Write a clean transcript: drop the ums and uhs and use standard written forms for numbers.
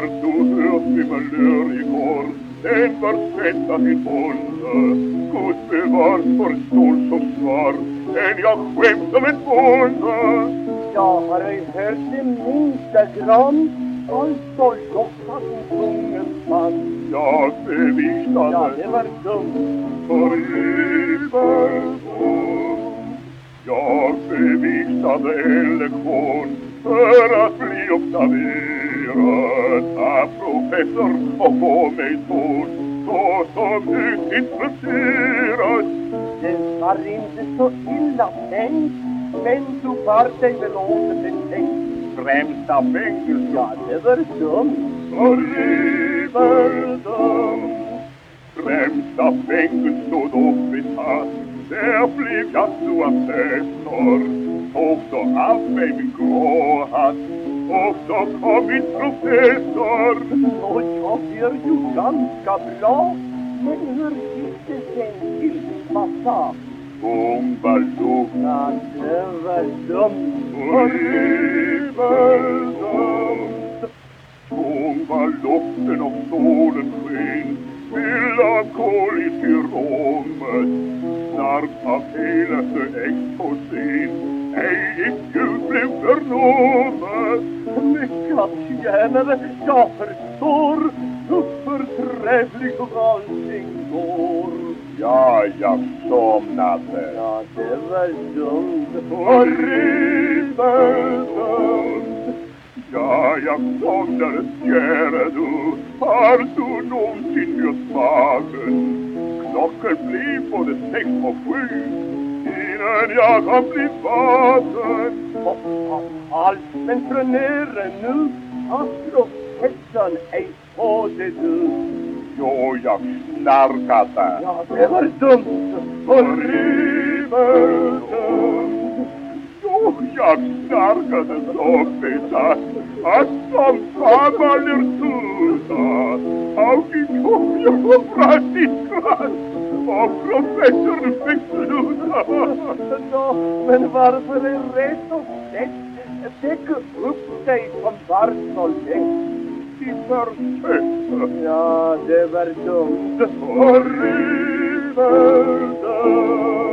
Har du hört min malör igår? Den var sätta till bonde. Gud bevar för stål som svar. En jag skämt som en bonde. Jag har ej hört det minsta gram. Allt och lofta som kungen fann. Jag bevistade. Ja, det var dumt. För Iberg. Jag bevistade en lektion för att bli observerad av professor och få mig tål så som utintresserad. Det var inte så illa tänkt, men du var dig väl återbetänkt. Främsta fängelse. Ja, det var dumt. För Iberg dumt. Främsta fängelse stod upp i tass. Där blev jag så assessor. Tog så av mig min grå hatt. Och så kom min professor. Och jag gör ju ganska bra. Men hur gick det sen till massa? Bombaloo. Ja, det var dumt. Riverdumt. Tung var luften och solen sken. Melankoliskt i rummet. Snart av helaste exposén. Ej ett ljud blev förnummet. Mycket tjänare, jag förstår hur förträffligt allting går. Ja, jag somnade. Ja, det var dumt. Riverdumt. Ja, jag somnade, kära du. Har du någonsin gjort magen? Klockan blir både 6 och 7. Innan jag kan bli vaken. Allt, men tränera nu. Astrohetsan ej på det du. Jo, jag snarkade. Ja, det var dumt. Riverdumt. Jo, jag snarkade så besatt att som familjer tuta av din kom jag och brast i skratt och professorn fick sluta. Ja, men varför är rätt och slätt? Täcka upp dig som var så lätt. De försökte. Ja, det var dumt. Och Riverdumt.